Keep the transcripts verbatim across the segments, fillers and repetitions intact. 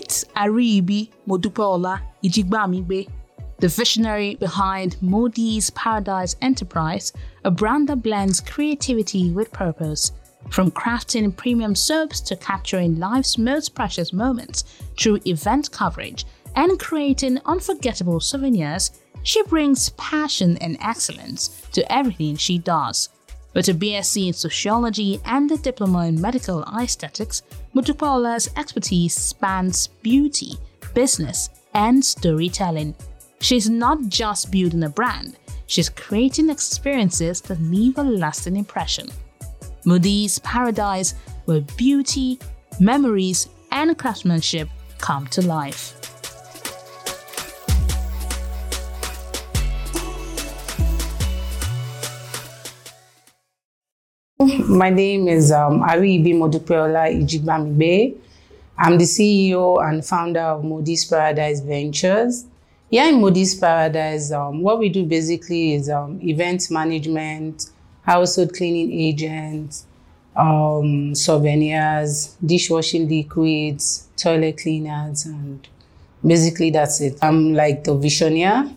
Meet Ariyibi Modupeola Ijigbamigbe, the visionary behind Modi's Paradise Enterprise, a brand that blends creativity with purpose. From crafting premium soaps to capturing life's most precious moments through event coverage and creating unforgettable souvenirs, she brings passion and excellence to everything she does. With a B S c in Sociology and a diploma in Medical Aesthetics, Modupeola's expertise spans beauty, business, and storytelling. She's not just building a brand, she's creating experiences that leave a lasting impression. Modi's Paradise, where beauty, memories, and craftsmanship come to life. My name is um, Ariyibi Modupeola Ijigbamigbe. I'm the C E O and founder of Modi's Paradise Ventures. Here in Modi's Paradise, um, what we do basically is um, event management, household cleaning agents, um, souvenirs, dishwashing liquids, toilet cleaners, and basically that's it. I'm like the visionary.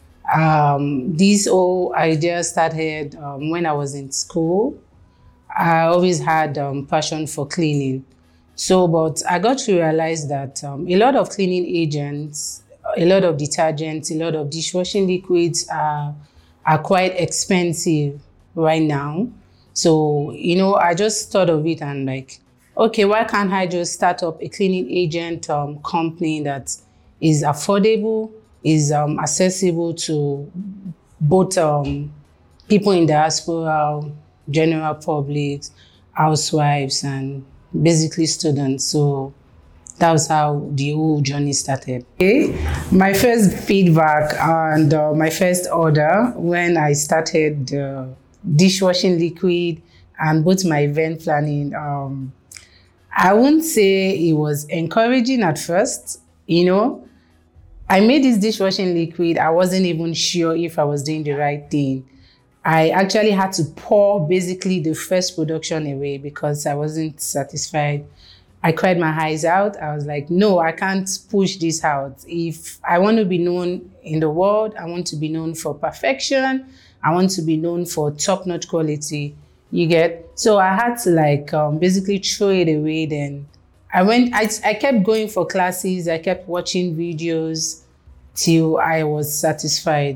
Um, this whole idea started um, when I was in school. I always had um, passion for cleaning. So, but I got to realize that um, a lot of cleaning agents, a lot of detergents, a lot of dishwashing liquids are, are quite expensive right now. So, you know, I just thought of it and like, okay, why can't I just start up a cleaning agent um, company that is affordable, is um, accessible to both um, people in diaspora, general public, housewives, and basically students. So that was how the whole journey started. Okay. My first feedback and uh, my first order when I started uh, dishwashing liquid and both my event planning, um, I wouldn't say it was encouraging at first. You know, I made this dishwashing liquid. I wasn't even sure if I was doing the right thing. I actually had to pour basically the first production away because I wasn't satisfied. I cried my eyes out. I was like, no, I can't push this out. If I want to be known in the world, I want to be known for perfection. I want to be known for top-notch quality. You get? So I had to like um, basically throw it away. Then I went, I, I kept going for classes. I kept watching videos till I was satisfied.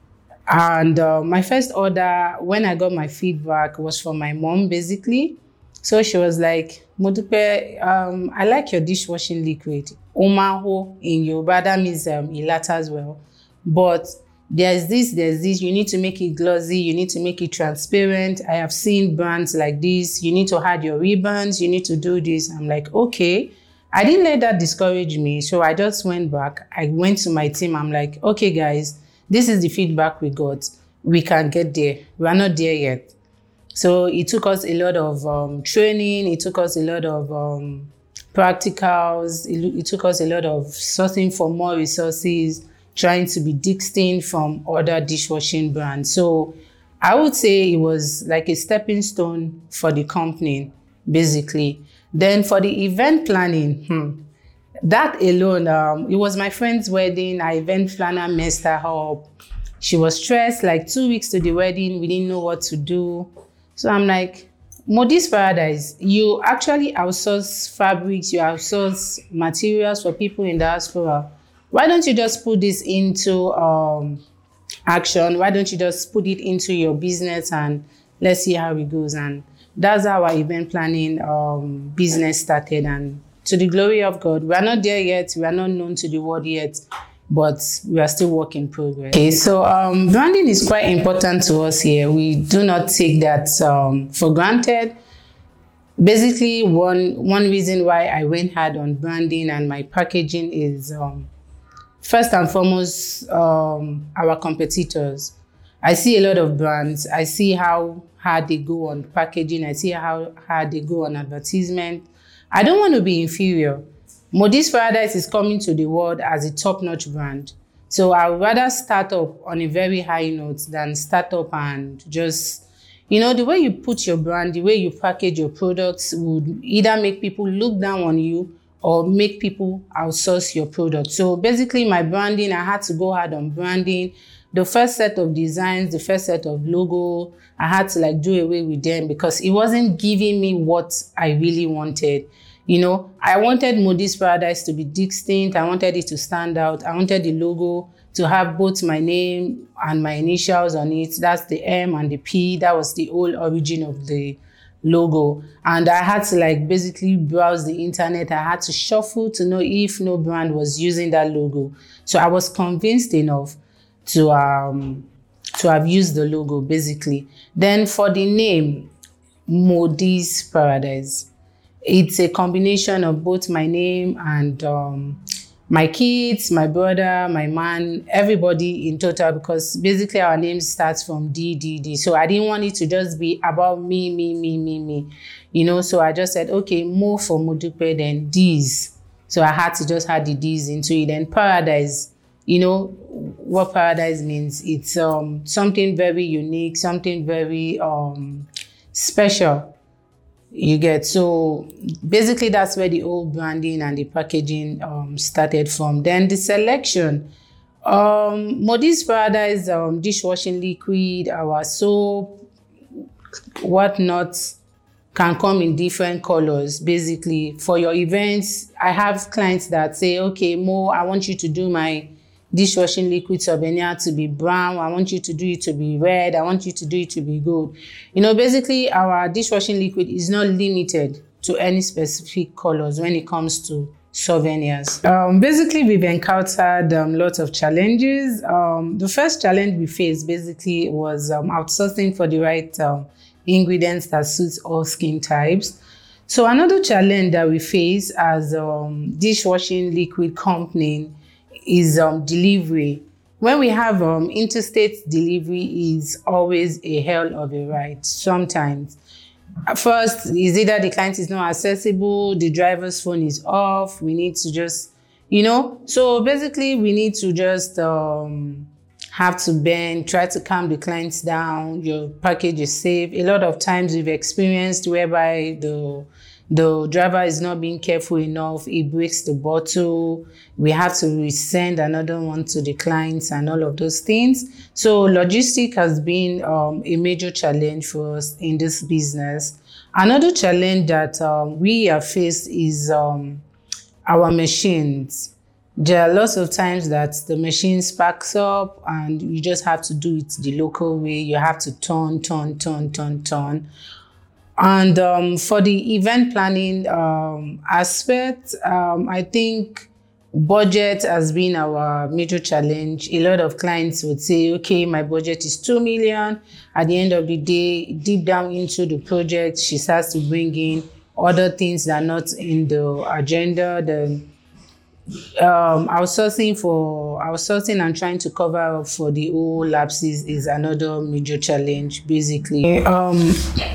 And uh, my first order, when I got my feedback, was from my mom, basically. So she was like, Modupe, um, I like your dishwashing liquid. Omaho in Yoruba, that means um, Ilata as well. But there's this, there's this, you need to make it glossy, you need to make it transparent. I have seen brands like this. You need to add your ribbons, you need to do this. I'm like, okay. I didn't let that discourage me. So I just went back. I went to my team. I'm like, okay, guys, this is the feedback we got. We can get there. We are not there yet. So it took us a lot of um, training. It took us a lot of um, practicals. It, it took us a lot of sourcing for more resources, trying to be distinct from other dishwashing brands. So I would say it was like a stepping stone for the company, basically. Then for the event planning, hmm, that alone, um, it was my friend's wedding. Our event planner messed her up. She was stressed, like two weeks to the wedding. We didn't know what to do. So I'm like, Modi's Paradise, you actually outsource fabrics, you outsource materials for people in diaspora. Why don't you just put this into um, action? Why don't you just put it into your business and let's see how it goes? And that's how our event planning um, business started. And to the glory of God, we are not there yet. We are not known to the world yet, but we are still work in progress. Okay, so um, branding is quite important to us here. We do not take that um, for granted. Basically, one, one reason why I went hard on branding and my packaging is um, first and foremost, um, our competitors. I see a lot of brands. I see how hard they go on packaging. I see how hard they go on advertisement. I don't want to be inferior. Modi's Paradise is coming to the world as a top-notch brand. So I would rather start up on a very high note than start up and just, you know, the way you put your brand, the way you package your products would either make people look down on you or make people outsource your product. So basically my branding, I had to go hard on branding. The first set of designs, the first set of logo, I had to like do away with them because it wasn't giving me what I really wanted. You know, I wanted Modi's Paradise to be distinct. I wanted it to stand out. I wanted the logo to have both my name and my initials on it. That's the M and the P. That was the whole origin of the logo. And I had to like basically browse the internet. I had to shuffle to know if no brand was using that logo. So I was convinced enough to um to have used the logo basically. Then for the name, Modi's Paradise, it's a combination of both my name and um, my kids, my brother, my man, everybody in total, because basically our name starts from D, D, D. So I didn't want it to just be about me, me, me, me, me. You know, so I just said, okay, Mo for Modupe, then D's. So I had to just add the D's into it. And Paradise, you know, what Paradise means, it's um, something very unique, something very um, special. You get, so basically that's where the old branding and the packaging um, started from. Then the selection, um, Modi's Paradise, um, dishwashing liquid, our soap, whatnot, can come in different colors. Basically, for your events, I have clients that say, okay, Mo, I want you to do my dishwashing liquid souvenir to be brown. I want you to do it to be red. I want you to do it to be gold. You know, basically our dishwashing liquid is not limited to any specific colors when it comes to souvenirs. Um, basically, we've encountered um, lots of challenges. Um, the first challenge we faced basically was um, outsourcing for the right um, ingredients that suits all skin types. So another challenge that we face as a um, dishwashing liquid company is um, delivery. When we have um, interstate delivery, is always a hell of a ride. Sometimes, first is either the client is not accessible, the driver's phone is off. We need to just, you know. So basically, we need to just um, have to bend, try to calm the clients down. Your package is safe. A lot of times we've experienced whereby the The driver is not being careful enough. He breaks the bottle. We have to resend another one to the clients and all of those things. So logistic has been um, a major challenge for us in this business. Another challenge that um, we have faced is um, our machines. There are lots of times that the machine sparks up and you just have to do it the local way. You have to turn, turn, turn, turn, turn. And um, for the event planning um, aspect, um, I think budget has been our major challenge. A lot of clients would say, okay, my budget is two million. At the end of the day, deep down into the project, she starts to bring in other things that are not in the agenda. The um, outsourcing for outsourcing and trying to cover up for the whole lapses is another major challenge, basically. Um,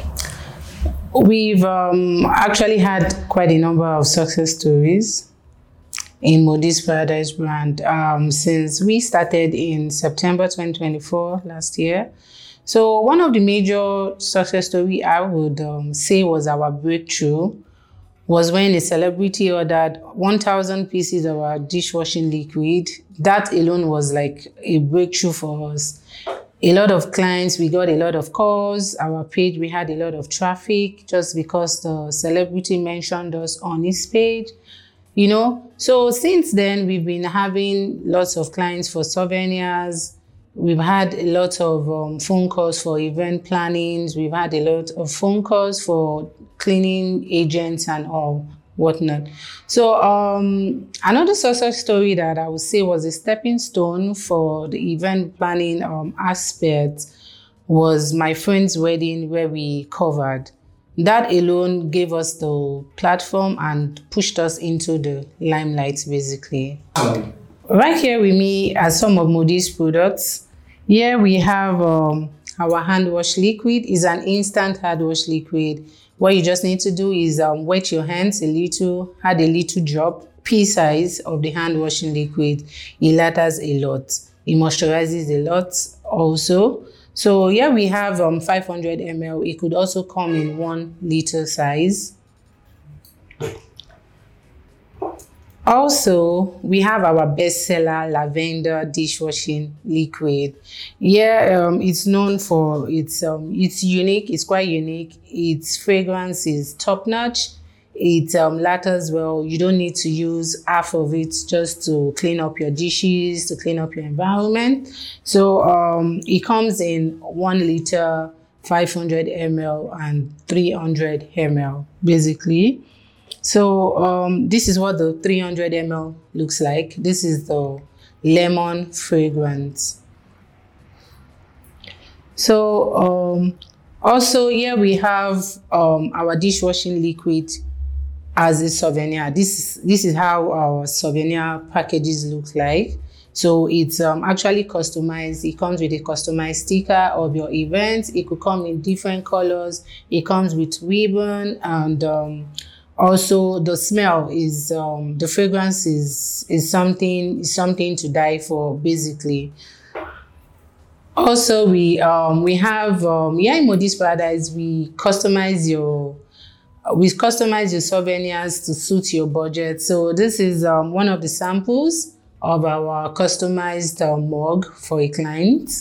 We've um, actually had quite a number of success stories in Modi's Paradise brand um, since we started in September twenty twenty-four last year. So one of the major success story I would um, say was our breakthrough was when a celebrity ordered one thousand pieces of our dishwashing liquid. That alone was like a breakthrough for us. A lot of clients, we got a lot of calls. Our page, we had a lot of traffic just because the celebrity mentioned us on his page, you know. So since then, we've been having lots of clients for souvenirs. We've had a lot of um, phone calls for event plannings. We've had a lot of phone calls for cleaning agents and all whatnot. So um, another success story that I would say was a stepping stone for the event planning um, aspect was my friend's wedding, where we covered. That alone gave us the platform and pushed us into the limelight, basically. Um, right here with me are some of Modi's products. Here we have um, our hand wash liquid. It's an instant hand wash liquid. What you just need to do is um, wet your hands a little, add a little drop, pea size of the hand washing liquid. It lathers a lot. It moisturizes a lot also. So here we have um, five hundred milliliters. It could also come in one liter size. Also, we have our bestseller lavender dishwashing liquid. Yeah, um, it's known for its um, it's unique. It's quite unique. Its fragrance is top notch. It um, lathers well. You don't need to use half of it just to clean up your dishes, to clean up your environment. So um, it comes in one liter, five hundred milliliters, and three hundred milliliters, basically. So um, this is what the three hundred milliliters looks like. This is the lemon fragrance. So um, also here we have um, our dishwashing liquid as a souvenir. This is, this is how our souvenir packages look like. So it's um, actually customized. It comes with a customized sticker of your event. It could come in different colors. It comes with ribbon, and um, also the smell is, um, the fragrance is, is something, is something to die for, basically. Also, we, um, we have, um, here in Modi's Paradise, we customize your We customize your souvenirs to suit your budget. So this is um, one of the samples of our customized uh, mug for a client.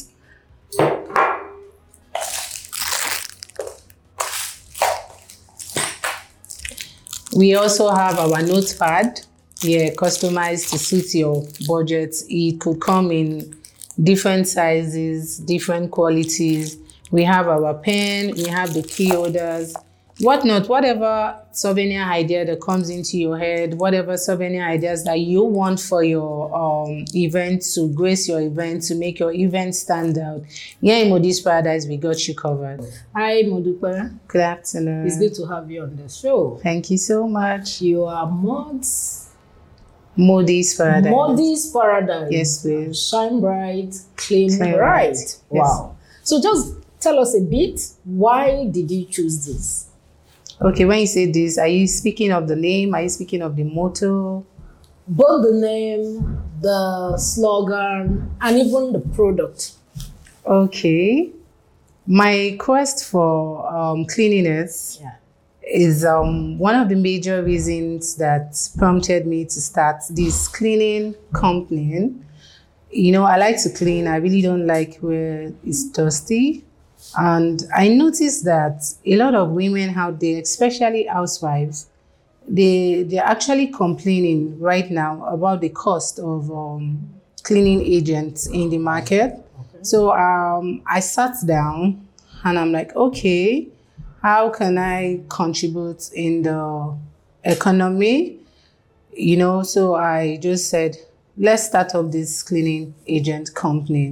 We also have our notepad, yeah, customized to suit your budget. It could come in different sizes, different qualities. We have our pen, we have the key holders, whatnot, whatever souvenir idea that comes into your head, whatever souvenir ideas that you want for your um, event, to grace your event, to make your event stand out. Here in Modi's Paradise, we got you covered. Hi, Modupe. Good afternoon. It's good to have you on the show. Thank you so much. You are Mods. Modi's Paradise. Modi's Paradise. Yes, please. Shine bright, clean, Clean bright. bright. Wow. Yes. So just tell us a bit, why did you choose this? Okay, when you say this, are you speaking of the name? Are you speaking of the motto? Both the name, the slogan, and even the product. Okay. My quest for um, cleanliness Yeah. is um, one of the major reasons that prompted me to start this cleaning company. You know, I like to clean. I really don't like where it's dusty. And I noticed that a lot of women out there, especially housewives, they, they're actually complaining right now about the cost of um, cleaning agents in the market. Okay. So um, I sat down and I'm like, okay, how can I contribute in the economy? You know, so I just said, let's start up this cleaning agent company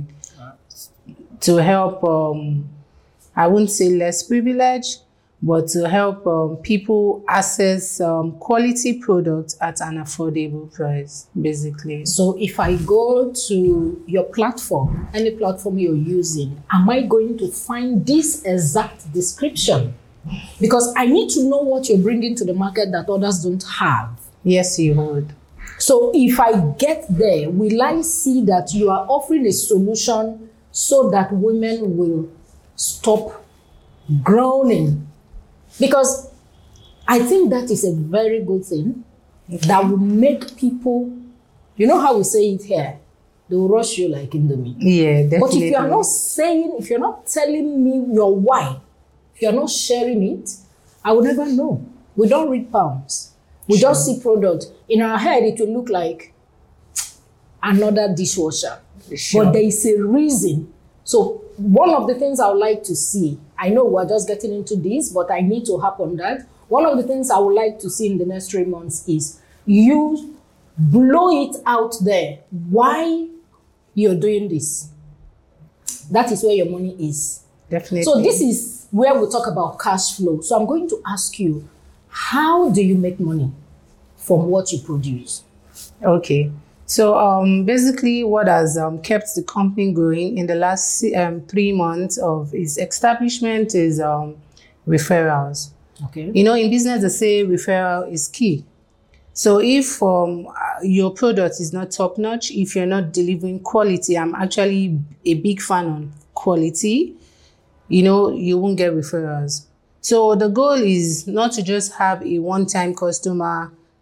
to help, um, I wouldn't say less privileged, but to help um, people access um, quality products at an affordable price, basically. So if I go to your platform, any platform you're using, am I going to find this exact description? Because I need to know what you're bringing to the market that others don't have. Yes, you would. So if I get there, will I see that you are offering a solution so that women will stop groaning? Because I think that is a very good thing that will make people, you know how we say it here, they will rush you like Indomie. Yeah, definitely. But if you are not saying, if you're not telling me your why, if you're not sharing it, I will never know. We don't read palms. We Sure. just see product. In our head, it will look like another dishwasher. Sure. But there is a reason. So one of the things I would like to see, I know we're just getting into this, but I need to harp on that. One of the things I would like to see in the next three months is you blow it out there. Why you're doing this? That is where your money is. Definitely. So this is where we talk about cash flow. So I'm going to ask you, how do you make money from what you produce? Okay. So um, basically what has um, kept the company going in the last um, three months of its establishment is um, referrals. Okay. You know, in business, they say referral is key. So if um, your product is not top notch, if you're not delivering quality, I'm actually a big fan on quality, you know, you won't get referrals. So the goal is not to just have a one-time customer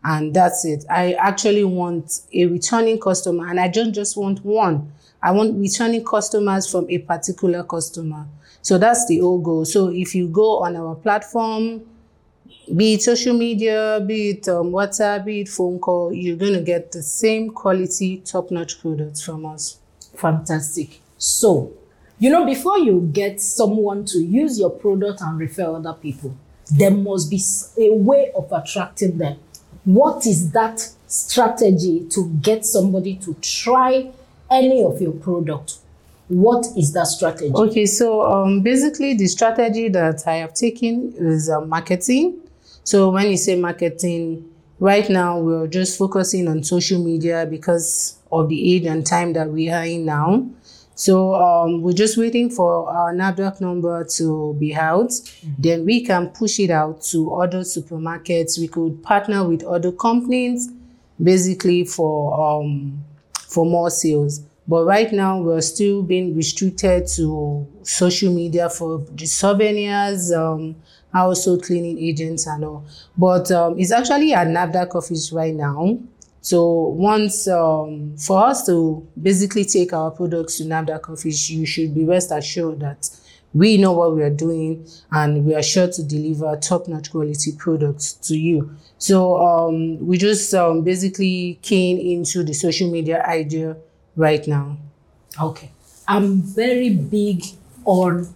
and that's it. I actually want a returning customer, and I don't just want one. I want returning customers from a particular customer. So that's the whole goal. So if you go on our platform, be it social media, be it um, WhatsApp, be it phone call, you're going to get the same quality, top-notch products from us. Fantastic. So, you know, before you get someone to use your product and refer other people, there must be a way of attracting them. What is that strategy to get somebody to try any of your product? What is that strategy? Okay, so um, basically the strategy that I have taken is uh, marketing. So when you say marketing, right now we're just focusing on social media because of the age and time that we are in now. So um, we're just waiting for our NAFDAC number to be out. Mm-hmm. Then we can push it out to other supermarkets. We could partner with other companies, basically for um, for more sales. But right now we're still being restricted to social media for the souvenirs, um, household cleaning agents and all. But um, it's actually at NAFDAC office right now. So once, um, for us to basically take our products to NAFDAC office, you should be rest assured that we know what we are doing and we are sure to deliver top-notch quality products to you. So um, we just um, basically keen into the social media idea right now. Okay. I'm very big on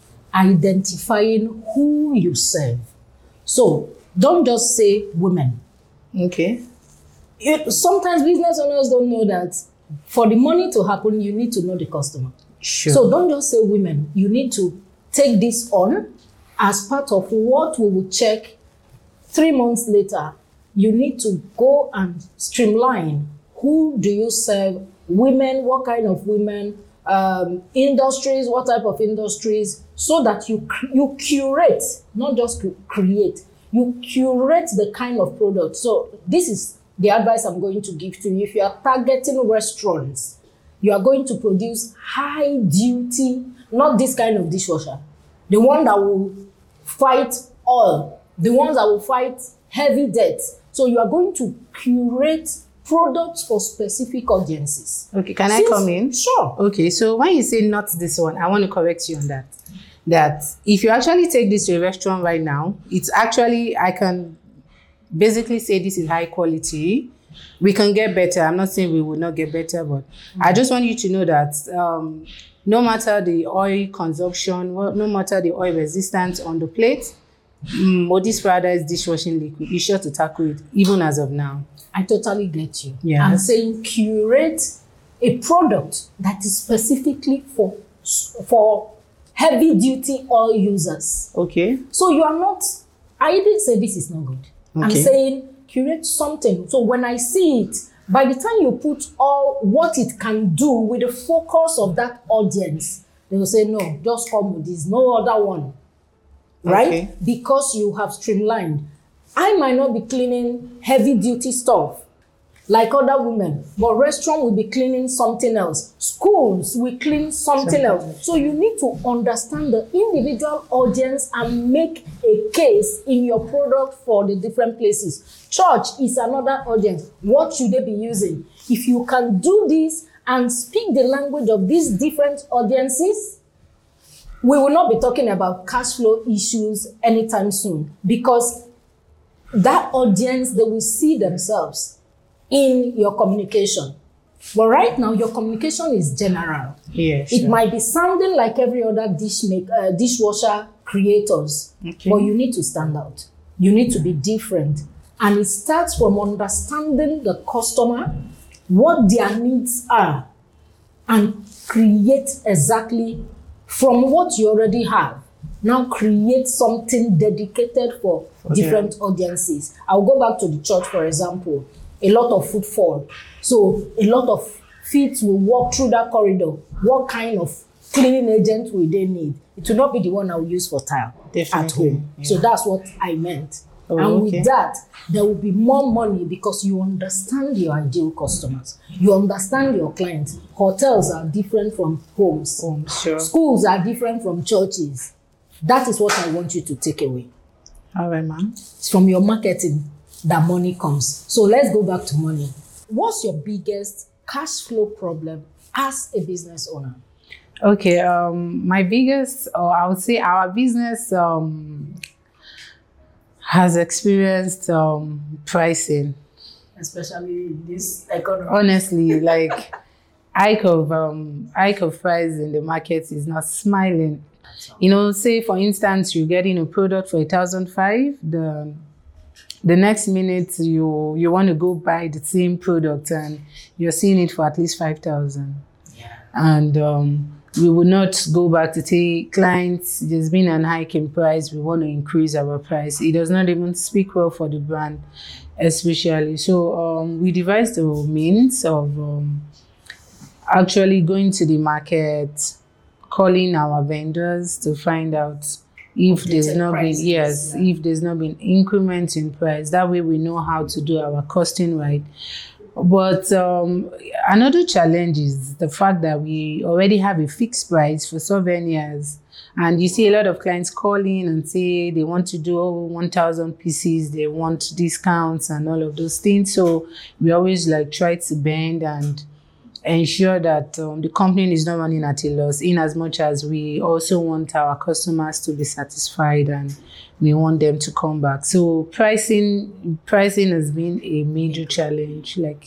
identifying who you serve. So don't just say women. Okay. It, sometimes business owners don't know that for the money to happen, you need to know the customer. Sure. So don't just say women. You need to take this on as part of what we will check three months later. You need to go and streamline. Who do you serve? Women, what kind of women? Um, industries, what type of industries? So that you you curate, not just create. You curate the kind of product. So this is the advice I'm going to give to you. If you are targeting restaurants, you are going to produce high duty, not this kind of dishwasher. The one that will fight oil, the ones that will fight heavy debt. So you are going to curate products for specific audiences. Okay, can Since, I come in? Sure. Okay, so when you say not this one, I want to correct you on that. That if you actually take this to a restaurant right now, it's actually, I can basically say this is high quality. We can get better. I'm not saying we will not get better, but mm-hmm. I just want you to know that um, no matter the oil consumption, no matter the oil resistance on the plate, Modi's Paradise dishwashing liquid is sure to tackle it, even as of now. I totally get you. Yeah. I'm saying curate a product that is specifically for for heavy duty oil users. Okay. So you are not, I didn't say this is not good. Okay. I'm saying curate something. So when I see it, by the time you put all what it can do with the focus of that audience, they will say, no, just come with this, no other one. Right? Okay. Because you have streamlined. I might not be cleaning heavy duty stuff like other women, but restaurant will be cleaning something else. Schools will clean something else. So you need to understand the individual audience and make a case in your product for the different places. Church is another audience. What should they be using? If you can do this and speak the language of these different audiences, we will not be talking about cash flow issues anytime soon, because that audience, they will see themselves in your communication. But right now, your communication is general. Yeah, sure. It might be sounding like every other dish make, uh, dishwasher creators, okay. But you need to stand out. You need to be different. And it starts from understanding the customer, what their needs are, and create exactly from what you already have. Now create something dedicated for okay. different audiences. I'll go back to the church, for example. A lot of footfall. So a lot of feet will walk through that corridor. What kind of cleaning agent will they need? It will not be the one I will use for tile Definitely. At home. Yeah. So that's what I meant. Oh, and okay. with that, there will be more money because you understand your ideal customers. You understand your clients. Hotels are different from homes. Oh, sure. Schools are different from churches. That is what I want you to take away. All right, ma'am. It's from your marketing. that money comes. So let's go back to money. What's your biggest cash flow problem as a business owner? Okay, um, my biggest, or I would say our business um, has experienced um, pricing. Especially in this economy. Honestly, like hike of um, hike of price in the market is not smiling. You know, say for instance, you're getting a product for a thousand five. The the next minute you you want to go buy the same product and you're seeing it for at least five thousand. Yeah. And um, we will not go back to say, clients, there's been an hike in price, we want to increase our price. It does not even speak well for the brand, especially. So um, we devised a means of um, actually going to the market, calling our vendors to find out if Updated there's not prices, been, yes, yeah. if there's not been increment in price. That way we know how to do our costing right. But um, another challenge is the fact that we already have a fixed price for souvenirs. And you see a lot of clients calling and say they want to do oh, one thousand pieces, they want discounts and all of those things. So we always like try to bend and ensure that um, the company is not running at a loss, in as much as we also want our customers to be satisfied and we want them to come back. So pricing pricing has been a major challenge. Like,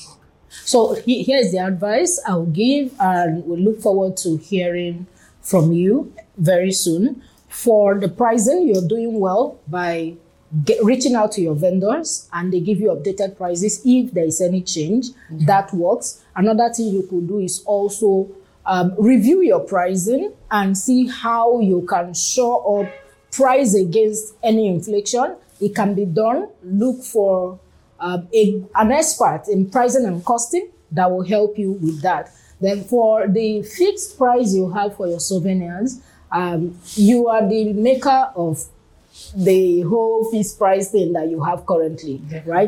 so he- here's the advice I'll give, and we'll look forward to hearing from you very soon. For the pricing, you're doing well by get, reaching out to your vendors, and they give you updated prices if there is any change. Mm-hmm. That works. Another thing you could do is also um, review your pricing and see how you can show up price against any inflation. It can be done. Look for um, a, an expert in pricing and costing that will help you with that. Then for the fixed price you have for your souvenirs, um, you are the maker of the whole fixed price thing that you have currently, right?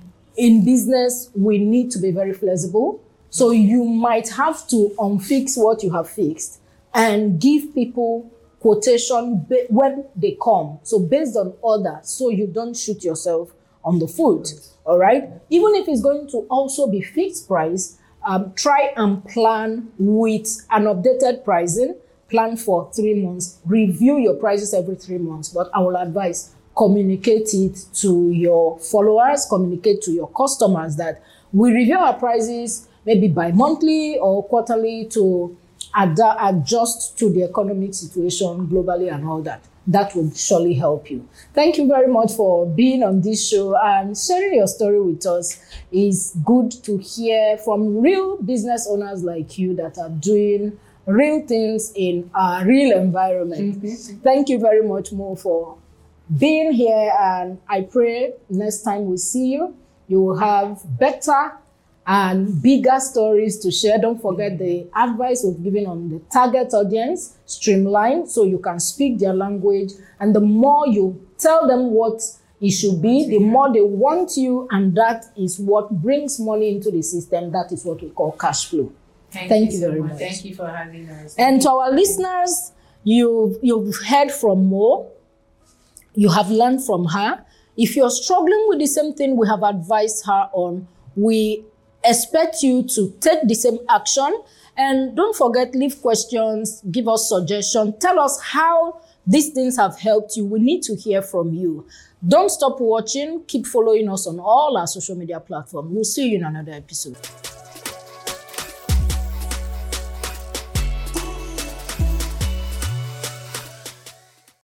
In business, we need to be very flexible. So you might have to unfix what you have fixed and give people quotation when they come. So based on order, so you don't shoot yourself on the foot, all right? Even if it's going to also be fixed price, um, try and plan with an updated pricing, plan for three months, review your prices every three months. But I will advise, communicate it to your followers, communicate to your customers that we review our prices maybe bi-monthly or quarterly to ad- adjust to the economic situation globally and all that. That would surely help you. Thank you very much for being on this show and sharing your story with us. It's good to hear from real business owners like you that are doing real things in a real environment. Mm-hmm. Thank you very much, Mo, for being here. And I pray next time we see you, you will have better and bigger stories to share. Don't forget the advice we've given on the target audience, streamline so you can speak their language. And the more you tell them what it should be, the more they want you. And that is what brings money into the system. That is what we call cash flow. Thank, Thank you, you very so much. much. Thank you for having us. And to our listeners, you, you've heard from Mo. You have learned from her. If you're struggling with the same thing we have advised her on, we expect you to take the same action. And don't forget, leave questions, give us suggestions, tell us how these things have helped you. We need to hear from you. Don't stop watching. Keep following us on all our social media platforms. We'll see you in another episode.